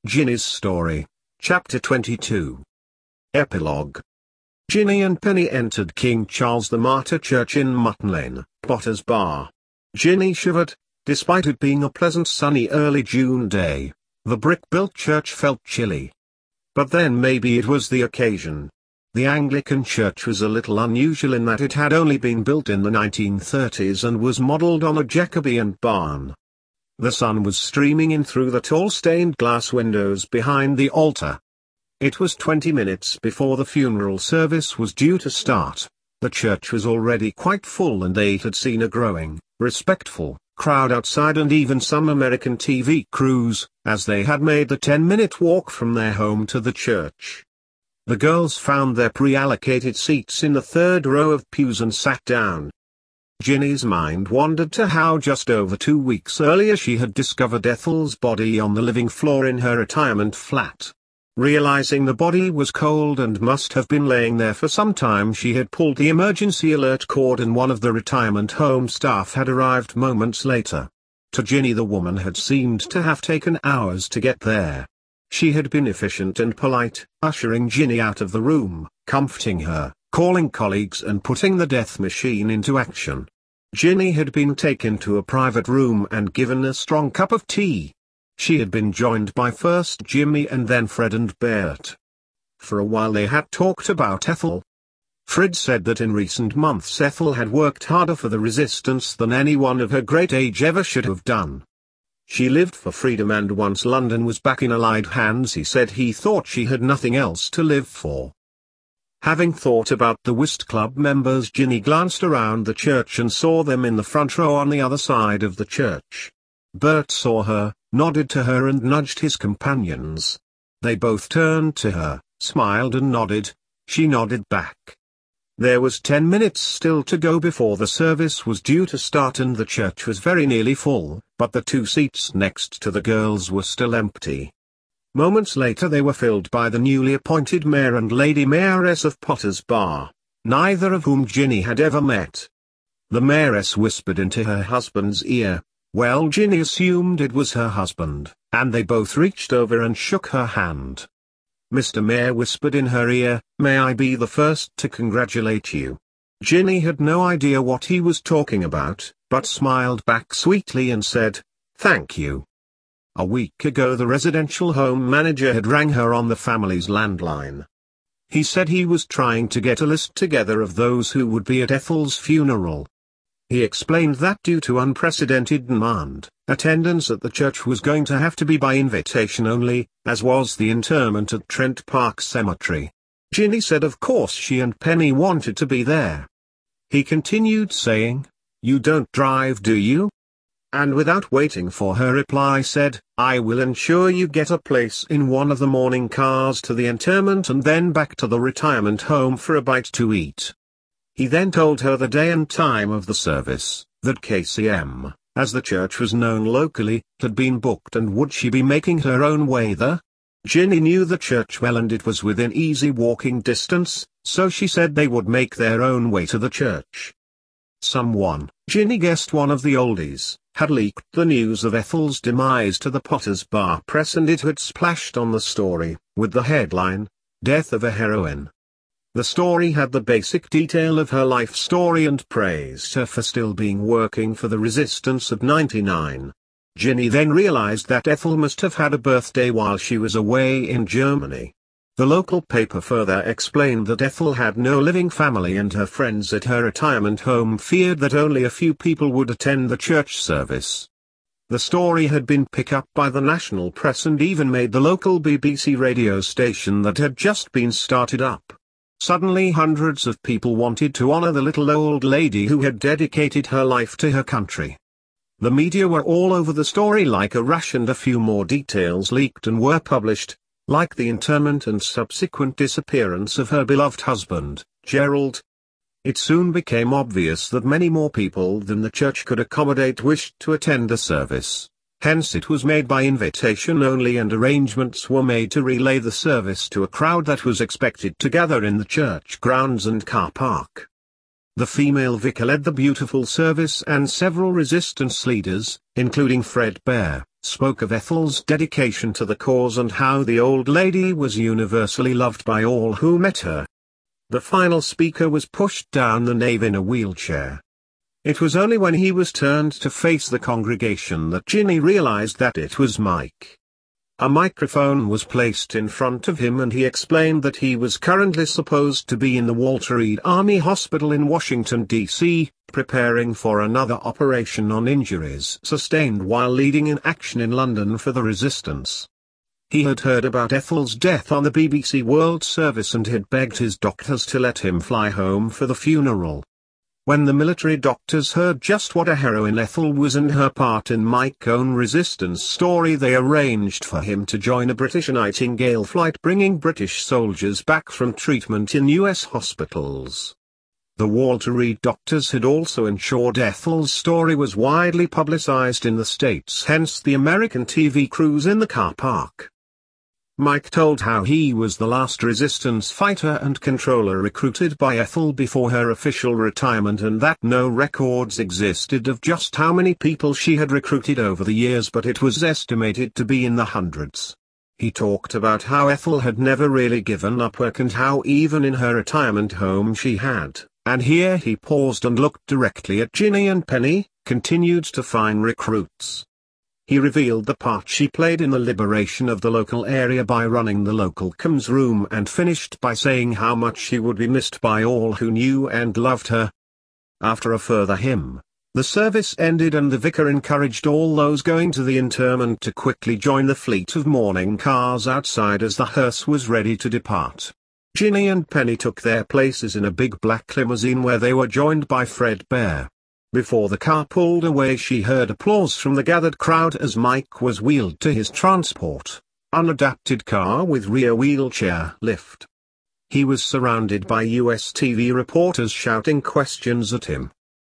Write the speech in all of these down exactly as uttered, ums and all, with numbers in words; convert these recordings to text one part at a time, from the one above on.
Ginny's Story, Chapter twenty-two. Epilogue. Ginny and Penny entered King Charles the Martyr Church in Mutton Lane, Potters Bar. Ginny shivered, despite it being a pleasant sunny early June day. The brick-built church felt chilly. But then maybe it was the occasion. The Anglican church was a little unusual in that it had only been built in the nineteen thirties and was modelled on a Jacobean barn. The sun was streaming in through the tall stained glass windows behind the altar. It was twenty minutes before the funeral service was due to start. The church was already quite full and they had seen a growing, respectful, crowd outside and even some American T V crews, as they had made the ten-minute walk from their home to the church. The girls found their pre-allocated seats in the third row of pews and sat down. Ginny's mind wandered to how just over two weeks earlier she had discovered Ethel's body on the living floor in her retirement flat. Realizing the body was cold and must have been laying there for some time, she had pulled the emergency alert cord and one of the retirement home staff had arrived moments later. To Ginny, the woman had seemed to have taken hours to get there. She had been efficient and polite, ushering Ginny out of the room, comforting her, calling colleagues and putting the death machine into action. Ginny had been taken to a private room and given a strong cup of tea. She had been joined by first Jimmy and then Fred and Bert. For a while they had talked about Ethel. Fred said that in recent months Ethel had worked harder for the resistance than anyone of her great age ever should have done. She lived for freedom and once London was back in Allied hands, he said he thought she had nothing else to live for. Having thought about the whist club members, Ginny glanced around the church and saw them in the front row on the other side of the church. Bert saw her, nodded to her and nudged his companions. They both turned to her, smiled and nodded. She nodded back. There was ten minutes still to go before the service was due to start and the church was very nearly full, but the two seats next to the girls were still empty. Moments later they were filled by the newly appointed mayor and lady mayoress of Potters Bar, neither of whom Ginny had ever met. The mayoress whispered into her husband's ear. Well, Ginny assumed it was her husband, and they both reached over and shook her hand. Mister Mayor whispered in her ear, "May I be the first to congratulate you?" Ginny had no idea what he was talking about, but smiled back sweetly and said, "Thank you." A week ago the residential home manager had rang her on the family's landline. He said he was trying to get a list together of those who would be at Ethel's funeral. He explained that due to unprecedented demand, attendance at the church was going to have to be by invitation only, as was the interment at Trent Park Cemetery. Ginny said of course she and Penny wanted to be there. He continued saying, "You don't drive, do you?" And without waiting for her reply said, "I will ensure you get a place in one of the morning cars to the interment and then back to the retirement home for a bite to eat." He then told her the day and time of the service, that K C M, as the church was known locally, had been booked and would she be making her own way there? Ginny knew the church well and it was within easy walking distance, so she said they would make their own way to the church. Someone, Ginny guessed one of the oldies, had leaked the news of Ethel's demise to the Potters Bar press and it had splashed on the story, with the headline, "Death of a Heroine." The story had the basic detail of her life story and praised her for still being working for the resistance at ninety-nine. Ginny then realized that Ethel must have had a birthday while she was away in Germany. The local paper further explained that Ethel had no living family and her friends at her retirement home feared that only a few people would attend the church service. The story had been picked up by the national press and even made the local B B C radio station that had just been started up. Suddenly hundreds of people wanted to honor the little old lady who had dedicated her life to her country. The media were all over the story like a rush and a few more details leaked and were published, like the interment and subsequent disappearance of her beloved husband, Gerald. It soon became obvious that many more people than the church could accommodate wished to attend the service. Hence it was made by invitation only and arrangements were made to relay the service to a crowd that was expected to gather in the church grounds and car park. The female vicar led the beautiful service and several resistance leaders, including Fred Bear, spoke of Ethel's dedication to the cause and how the old lady was universally loved by all who met her. The final speaker was pushed down the nave in a wheelchair. It was only when he was turned to face the congregation that Ginny realized that it was Mike. A microphone was placed in front of him and he explained that he was currently supposed to be in the Walter Reed Army Hospital in Washington, D C, preparing for another operation on injuries sustained while leading in action in London for the resistance. He had heard about Ethel's death on the B B C World Service and had begged his doctors to let him fly home for the funeral. When the military doctors heard just what a heroine Ethel was and her part in Mike's own resistance story, they arranged for him to join a British Nightingale flight bringing British soldiers back from treatment in U S hospitals. The Walter Reed doctors had also ensured Ethel's story was widely publicized in the States, hence the American T V crews in the car park. Mike told how he was the last resistance fighter and controller recruited by Ethel before her official retirement and that no records existed of just how many people she had recruited over the years, but it was estimated to be in the hundreds. He talked about how Ethel had never really given up work and how even in her retirement home she had, and here he paused and looked directly at Ginny and Penny, continued to find recruits. He revealed the part she played in the liberation of the local area by running the local comms room and finished by saying how much she would be missed by all who knew and loved her. After a further hymn, the service ended and the vicar encouraged all those going to the interment to quickly join the fleet of mourning cars outside as the hearse was ready to depart. Ginny and Penny took their places in a big black limousine where they were joined by Fred Bear. Before the car pulled away, she heard applause from the gathered crowd as Mike was wheeled to his transport, unadapted car with rear wheelchair lift. He was surrounded by U S T V reporters shouting questions at him.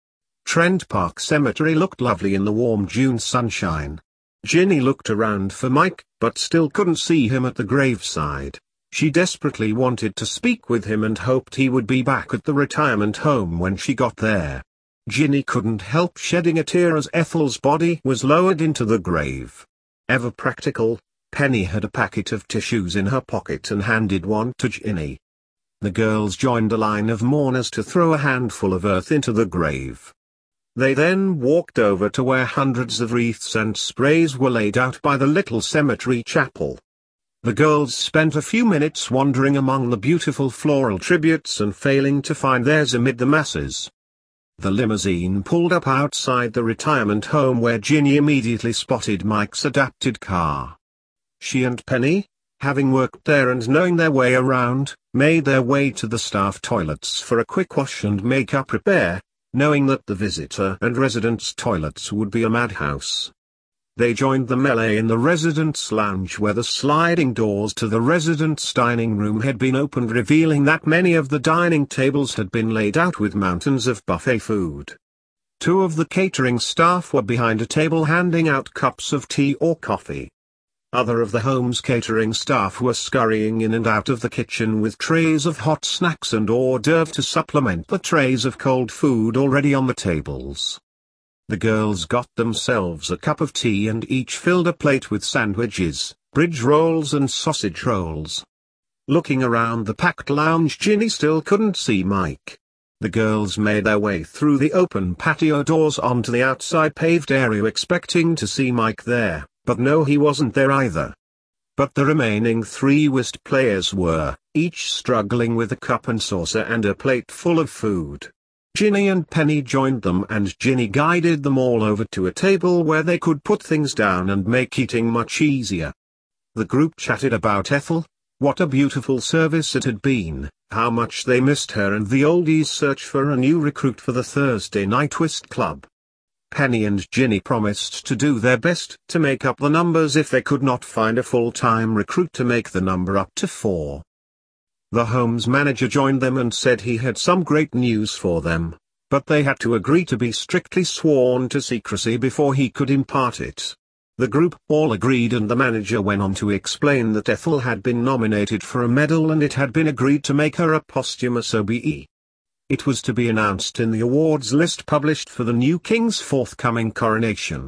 Trent Park Cemetery looked lovely in the warm June sunshine. Ginny looked around for Mike, but still couldn't see him at the graveside. She desperately wanted to speak with him and hoped he would be back at the retirement home when she got there. Ginny couldn't help shedding a tear as Ethel's body was lowered into the grave. Ever practical, Penny had a packet of tissues in her pocket and handed one to Ginny. The girls joined a line of mourners to throw a handful of earth into the grave. They then walked over to where hundreds of wreaths and sprays were laid out by the little cemetery chapel. The girls spent a few minutes wandering among the beautiful floral tributes and failing to find theirs amid the masses. The limousine pulled up outside the retirement home where Ginny immediately spotted Mike's adapted car. She and Penny, having worked there and knowing their way around, made their way to the staff toilets for a quick wash and makeup repair, knowing that the visitor and residents' toilets would be a madhouse. They joined the melee in the residents' lounge where the sliding doors to the residents' dining room had been opened, revealing that many of the dining tables had been laid out with mountains of buffet food. Two of the catering staff were behind a table handing out cups of tea or coffee. Other of the home's catering staff were scurrying in and out of the kitchen with trays of hot snacks and hors d'oeuvres to supplement the trays of cold food already on the tables. The girls got themselves a cup of tea and each filled a plate with sandwiches, bridge rolls and sausage rolls. Looking around the packed lounge, Ginny still couldn't see Mike. The girls made their way through the open patio doors onto the outside paved area expecting to see Mike there, but no, he wasn't there either. But the remaining three whist players were, each struggling with a cup and saucer and a plate full of food. Ginny and Penny joined them and Ginny guided them all over to a table where they could put things down and make eating much easier. The group chatted about Ethel, what a beautiful service it had been, how much they missed her and the oldies' search for a new recruit for the Thursday night whist club. Penny and Ginny promised to do their best to make up the numbers if they could not find a full-time recruit to make the number up to four. The home's manager joined them and said he had some great news for them, but they had to agree to be strictly sworn to secrecy before he could impart it. The group all agreed and the manager went on to explain that Ethel had been nominated for a medal and it had been agreed to make her a posthumous O B E. It was to be announced in the awards list published for the new king's forthcoming coronation.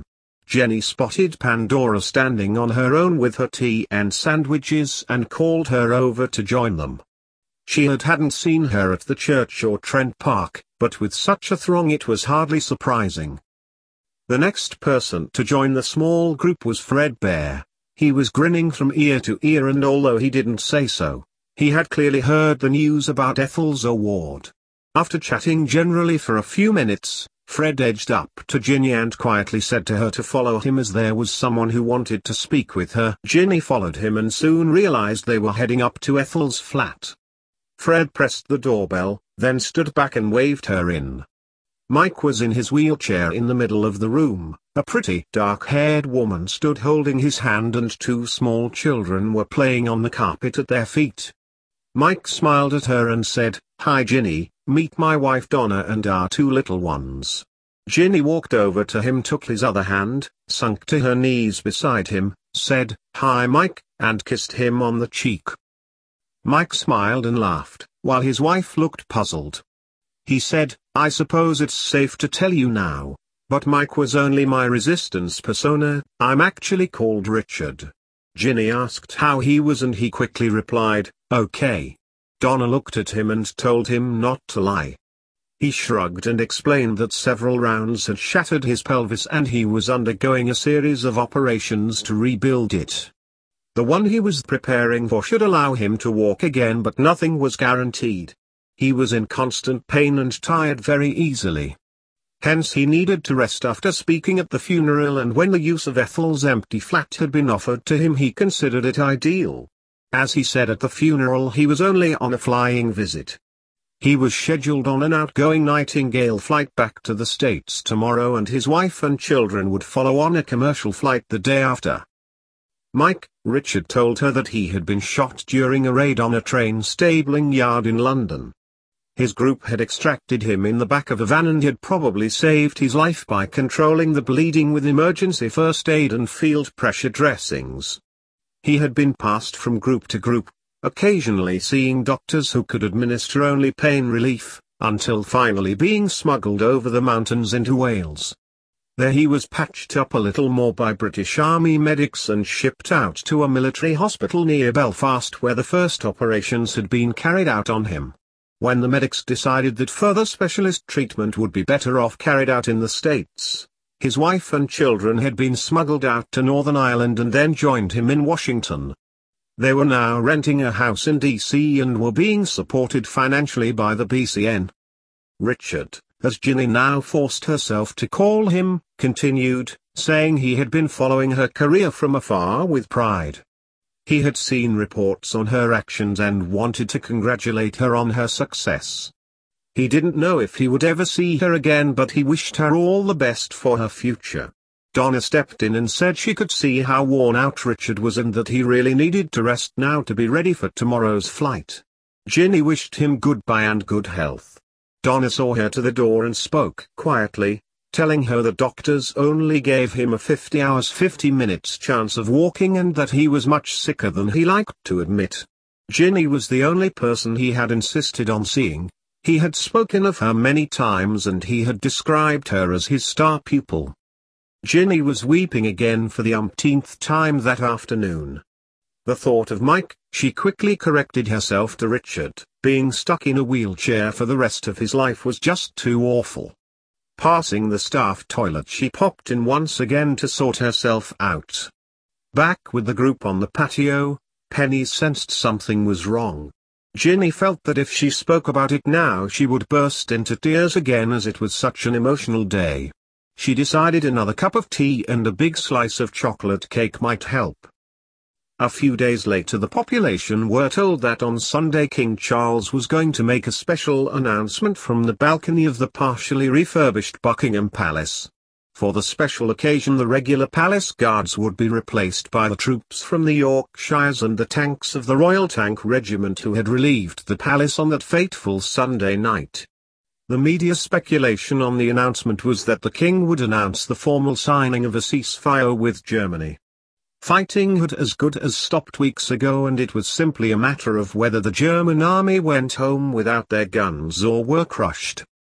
Jenny spotted Pandora standing on her own with her tea and sandwiches and called her over to join them. She had hadn't seen her at the church or Trent Park, but with such a throng it was hardly surprising. The next person to join the small group was Fred Bear. He was grinning from ear to ear, and although he didn't say so, he had clearly heard the news about Ethel's award. After chatting generally for a few minutes, Fred edged up to Ginny and quietly said to her to follow him as there was someone who wanted to speak with her. Ginny followed him and soon realized they were heading up to Ethel's flat. Fred pressed the doorbell, then stood back and waved her in. Mike was in his wheelchair in the middle of the room. A pretty dark-haired woman stood holding his hand and two small children were playing on the carpet at their feet. Mike smiled at her and said, "Hi Ginny, meet my wife Donna and our two little ones." Ginny walked over to him, took his other hand, sunk to her knees beside him, said, "Hi Mike," and kissed him on the cheek. Mike smiled and laughed, while his wife looked puzzled. He said, "I suppose it's safe to tell you now, but Mike was only my resistance persona. I'm actually called Richard." Ginny asked how he was and he quickly replied, "Okay." Donna looked at him and told him not to lie. He shrugged and explained that several rounds had shattered his pelvis and he was undergoing a series of operations to rebuild it. The one he was preparing for should allow him to walk again, but nothing was guaranteed. He was in constant pain and tired very easily. Hence he needed to rest after speaking at the funeral, and when the use of Ethel's empty flat had been offered to him he considered it ideal. As he said at the funeral, he was only on a flying visit. He was scheduled on an outgoing Nightingale flight back to the States tomorrow, and his wife and children would follow on a commercial flight the day after. Mike, Richard told her that he had been shot during a raid on a train stabling yard in London. His group had extracted him in the back of a van and had probably saved his life by controlling the bleeding with emergency first aid and field pressure dressings. He had been passed from group to group, occasionally seeing doctors who could administer only pain relief, until finally being smuggled over the mountains into Wales. There he was patched up a little more by British Army medics and shipped out to a military hospital near Belfast where the first operations had been carried out on him. When the medics decided that further specialist treatment would be better off carried out in the States, his wife and children had been smuggled out to Northern Ireland and then joined him in Washington. They were now renting a house in D C and were being supported financially by the B C N. Richard, as Ginny now forced herself to call him, continued, saying he had been following her career from afar with pride. He had seen reports on her actions and wanted to congratulate her on her success. He didn't know if he would ever see her again, but he wished her all the best for her future. Donna stepped in and said she could see how worn out Richard was and that he really needed to rest now to be ready for tomorrow's flight. Ginny wished him goodbye and good health. Donna saw her to the door and spoke quietly, telling her the doctors only gave him a fifty hours fifty minutes chance of walking and that he was much sicker than he liked to admit. Ginny was the only person he had insisted on seeing. He had spoken of her many times and he had described her as his star pupil. Ginny was weeping again for the umpteenth time that afternoon. The thought of Mike, she quickly corrected herself to Richard, being stuck in a wheelchair for the rest of his life was just too awful. Passing the staff toilet, she popped in once again to sort herself out. Back with the group on the patio, Penny sensed something was wrong. Ginny felt that if she spoke about it now she would burst into tears again, as it was such an emotional day. She decided another cup of tea and a big slice of chocolate cake might help. A few days later the population were told that on Sunday King Charles was going to make a special announcement from the balcony of the partially refurbished Buckingham Palace. For the special occasion the regular palace guards would be replaced by the troops from the Yorkshires and the tanks of the Royal Tank Regiment who had relieved the palace on that fateful Sunday night. The media speculation on the announcement was that the king would announce the formal signing of a ceasefire with Germany. Fighting had as good as stopped weeks ago, and it was simply a matter of whether the German army went home without their guns or were crushed.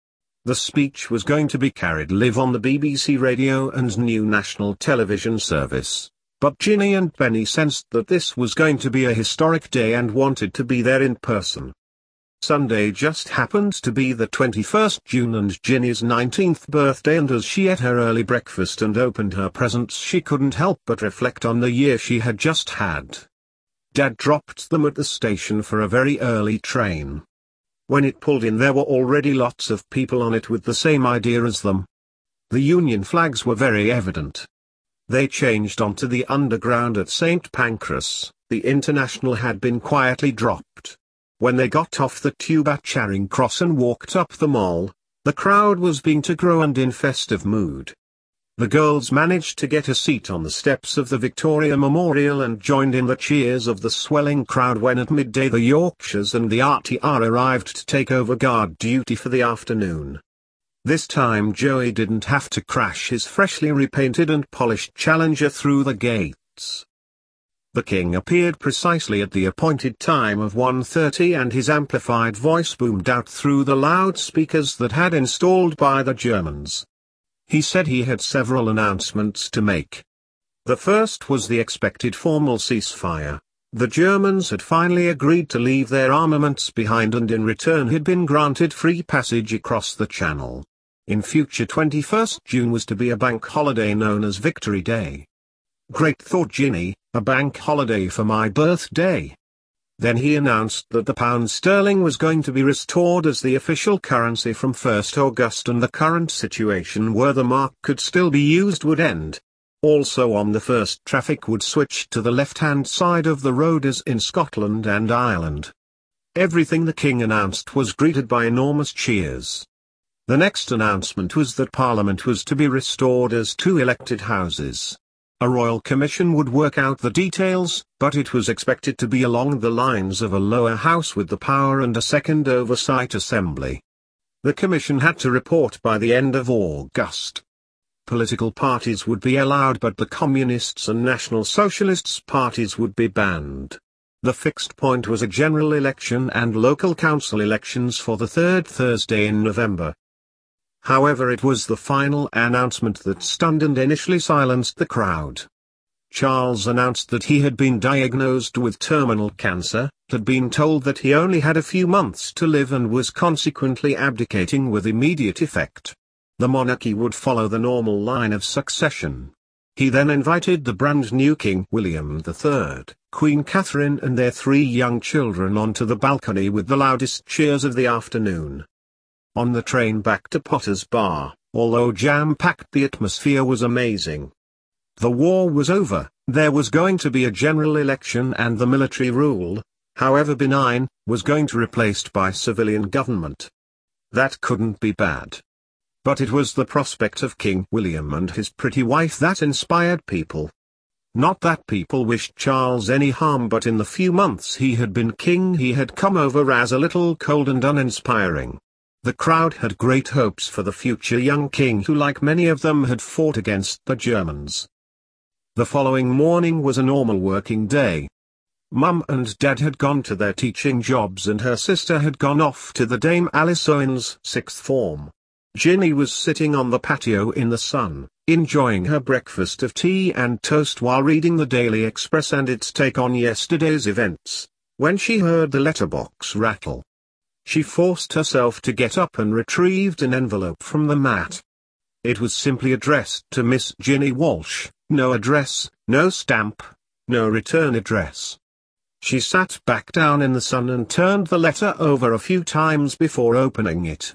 The speech was going to be carried live on the B B C radio and new national television service, but Ginny and Penny sensed that this was going to be a historic day and wanted to be there in person. Sunday just happened to be the twenty-first of June and Ginny's nineteenth birthday, and as she ate her early breakfast and opened her presents, she couldn't help but reflect on the year she had just had. Dad dropped them at the station for a very early train. When it pulled in, there were already lots of people on it with the same idea as them. The Union flags were very evident. They changed onto the Underground at Saint Pancras. The International had been quietly dropped. When they got off the tube at Charing Cross and walked up the Mall, the crowd was beginning to grow and in festive mood. The girls managed to get a seat on the steps of the Victoria Memorial and joined in the cheers of the swelling crowd when at midday the Yorkshires and the R T R arrived to take over guard duty for the afternoon. This time Joey didn't have to crash his freshly repainted and polished Challenger through the gates. The King appeared precisely at the appointed time of one thirty, and his amplified voice boomed out through the loudspeakers that had installed by the Germans. He said he had several announcements to make. The first was the expected formal ceasefire. The Germans had finally agreed to leave their armaments behind and in return had been granted free passage across the Channel. In future, twenty-first of June was to be a bank holiday known as Victory Day. Great, thought Ginny, a bank holiday for my birthday. Then he announced that the pound sterling was going to be restored as the official currency from first of August, and the current situation where the mark could still be used would end. Also on the first, traffic would switch to the left-hand side of the road as in Scotland and Ireland. Everything the King announced was greeted by enormous cheers. The next announcement was that Parliament was to be restored as two elected houses. A royal commission would work out the details, but it was expected to be along the lines of a lower house with the power and a second oversight assembly. The commission had to report by the end of August. Political parties would be allowed, but the Communists and National Socialists parties would be banned. The fixed point was a general election and local council elections for the third Thursday in November. However, it was the final announcement that stunned and initially silenced the crowd. Charles announced that he had been diagnosed with terminal cancer, had been told that he only had a few months to live, and was consequently abdicating with immediate effect. The monarchy would follow the normal line of succession. He then invited the brand new King William the Third, Queen Catherine and their three young children onto the balcony with the loudest cheers of the afternoon. On the train back to Potter's Bar, although jam-packed, the atmosphere was amazing. The war was over, there was going to be a general election, and the military rule, however benign, was going to be replaced by civilian government. That couldn't be bad. But it was the prospect of King William and his pretty wife that inspired people. Not that people wished Charles any harm, but in the few months he had been king he had come over as a little cold and uninspiring. The crowd had great hopes for the future young king, who, like many of them, had fought against the Germans. The following morning was a normal working day. Mum and Dad had gone to their teaching jobs, and her sister had gone off to the Dame Alice Owen's sixth form. Ginny was sitting on the patio in the sun, enjoying her breakfast of tea and toast while reading the Daily Express and its take on yesterday's events, when she heard the letterbox rattle. She forced herself to get up and retrieved an envelope from the mat. It was simply addressed to Miss Ginny Walsh, no address, no stamp, no return address. She sat back down in the sun and turned the letter over a few times before opening it.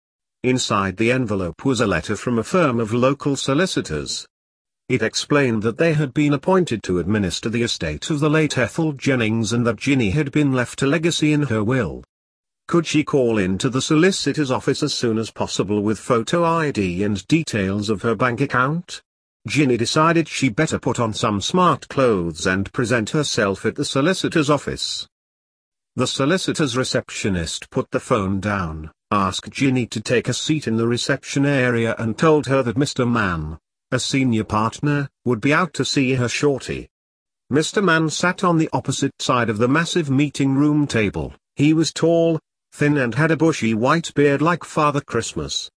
Inside the envelope was a letter from a firm of local solicitors. It explained that they had been appointed to administer the estate of the late Ethel Jennings, and that Ginny had been left a legacy in her will. Could she call into the solicitor's office as soon as possible with photo I D and details of her bank account? Ginny decided she better put on some smart clothes and present herself at the solicitor's office. The solicitor's receptionist put the phone down, asked Ginny to take a seat in the reception area, and told her that Mister Mann, a senior partner, would be out to see her shortly. Mister Mann sat on the opposite side of the massive meeting room table. He was tall, thin, and had a bushy white beard like Father Christmas.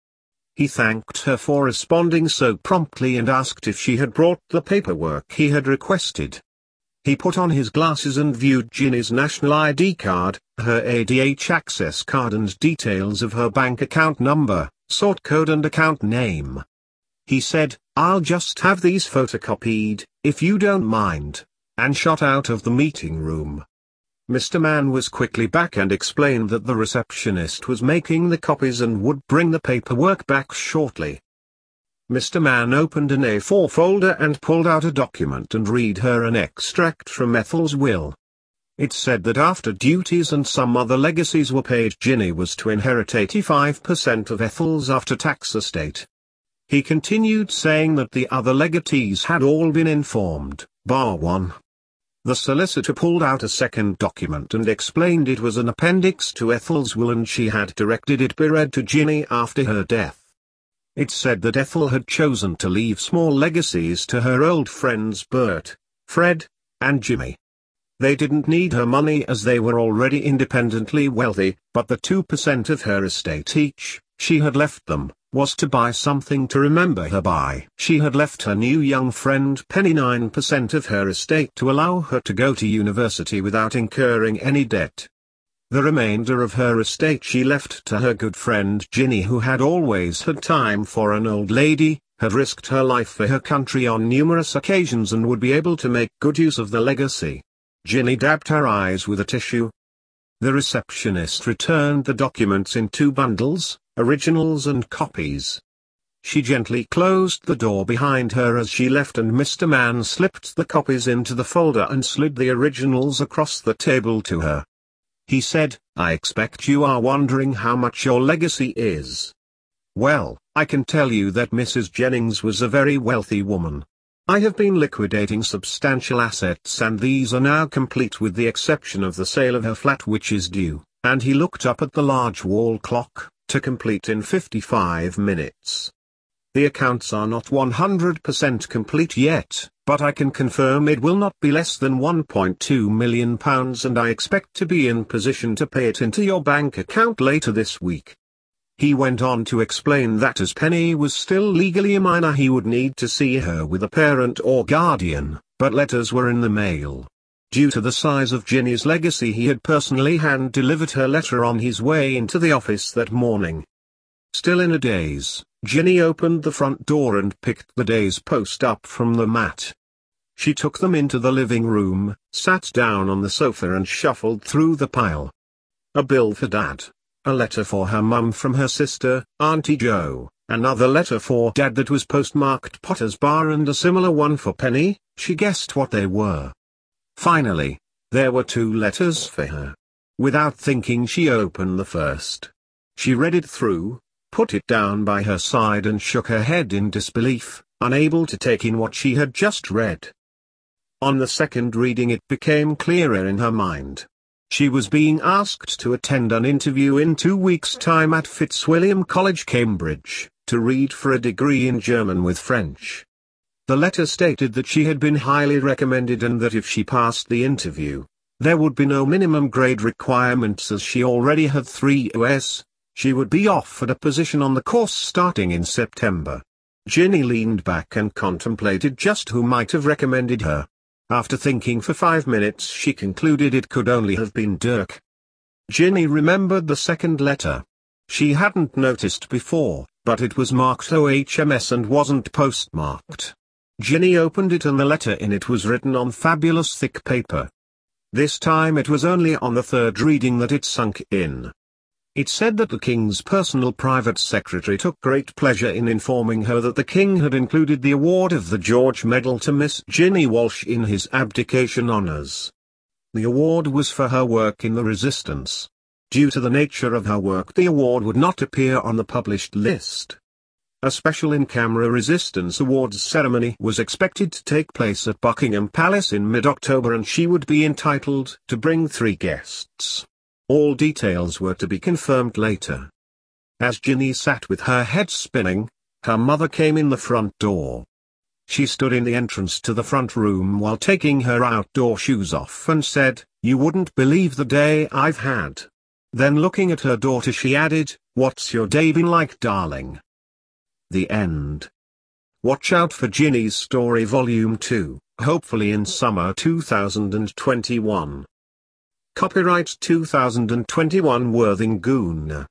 He thanked her for responding so promptly and asked if she had brought the paperwork he had requested. He put on his glasses and viewed Ginny's national I D card, her A D H access card and details of her bank account number, sort code and account name. He said, "I'll just have these photocopied, if you don't mind," and shot out of the meeting room. Mister Mann was quickly back and explained that the receptionist was making the copies and would bring the paperwork back shortly. Mister Mann opened an A four folder and pulled out a document and read her an extract from Ethel's will. It said that after duties and some other legacies were paid, Ginny was to inherit eighty-five percent of Ethel's after-tax estate. He continued saying that the other legatees had all been informed, bar one. The solicitor pulled out a second document and explained it was an appendix to Ethel's will and she had directed it be read to Ginny after her death. It said that Ethel had chosen to leave small legacies to her old friends Bert, Fred, and Jimmy. They didn't need her money as they were already independently wealthy, but the two percent of her estate each, she had left them, was to buy something to remember her by. She had left her new young friend Penny nine percent of her estate to allow her to go to university without incurring any debt. The remainder of her estate she left to her good friend Ginny, who had always had time for an old lady, had risked her life for her country on numerous occasions and would be able to make good use of the legacy. Ginny dabbed her eyes with a tissue. The receptionist returned the documents in two bundles, originals and copies. She gently closed the door behind her as she left and Mister Mann slipped the copies into the folder and slid the originals across the table to her. He said, "I expect you are wondering how much your legacy is. Well, I can tell you that Missus Jennings was a very wealthy woman. I have been liquidating substantial assets and these are now complete with the exception of the sale of her flat which is due," and he looked up at the large wall clock, "to complete in fifty-five minutes. The accounts are not one hundred percent complete yet, but I can confirm it will not be less than one point two million pounds and I expect to be in position to pay it into your bank account later this week." He went on to explain that as Penny was still legally a minor he would need to see her with a parent or guardian, but letters were in the mail. Due to the size of Ginny's legacy he had personally hand-delivered her letter on his way into the office that morning. Still in a daze, Ginny opened the front door and picked the day's post up from the mat. She took them into the living room, sat down on the sofa and shuffled through the pile. A bill for Dad. A letter for her mum from her sister, Auntie Jo, another letter for Dad that was postmarked Potter's Bar and a similar one for Penny. She guessed what they were. Finally, there were two letters for her. Without thinking she opened the first. She read it through, put it down by her side and shook her head in disbelief, unable to take in what she had just read. On the second reading it became clearer in her mind. She was being asked to attend an interview in two weeks' time at Fitzwilliam College, Cambridge, to read for a degree in German with French. The letter stated that she had been highly recommended and that if she passed the interview, there would be no minimum grade requirements as she already had three U S. She would be offered a position on the course starting in September. Ginny leaned back and contemplated just who might have recommended her. After thinking for five minutes she concluded it could only have been Dirk. Ginny remembered the second letter. She hadn't noticed before, but it was marked O H M S and wasn't postmarked. Ginny opened it and the letter in it was written on fabulous thick paper. This time it was only on the third reading that it sunk in. It said that the King's personal private secretary took great pleasure in informing her that the King had included the award of the George Medal to Miss Ginny Walsh in his abdication honours. The award was for her work in the Resistance. Due to the nature of her work the award would not appear on the published list. A special in-camera Resistance Awards ceremony was expected to take place at Buckingham Palace in mid-October and she would be entitled to bring three guests. All details were to be confirmed later. As Ginny sat with her head spinning, her mother came in the front door. She stood in the entrance to the front room while taking her outdoor shoes off and said, "You wouldn't believe the day I've had." Then looking at her daughter she added, "What's your day been like, darling?" The end. Watch out for Ginny's Story Volume two, hopefully in summer two thousand twenty-one. Copyright two thousand twenty-one Worthing Goon.